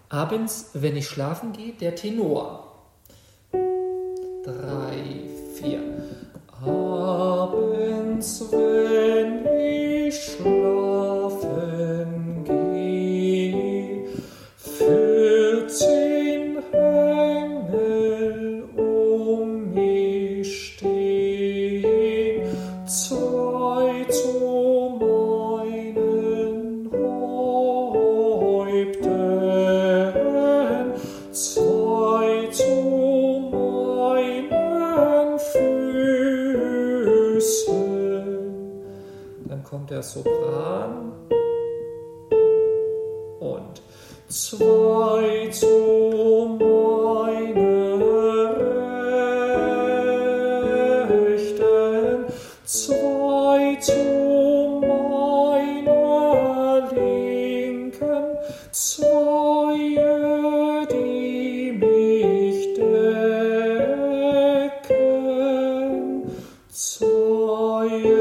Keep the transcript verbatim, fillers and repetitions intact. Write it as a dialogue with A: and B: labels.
A: Abends, wenn ich schlafen gehe, der Tenor. Drei, vier. Abends, wenn ich schlafen gehe, vierzehn Engel um mich stehen, zwei zu meinen Häupten, zwei zu meinen Füßen. Dann kommt der Sopran und zwei zu meiner Rechten, zwei zu meiner Linken, zwei, die mich decken, zwei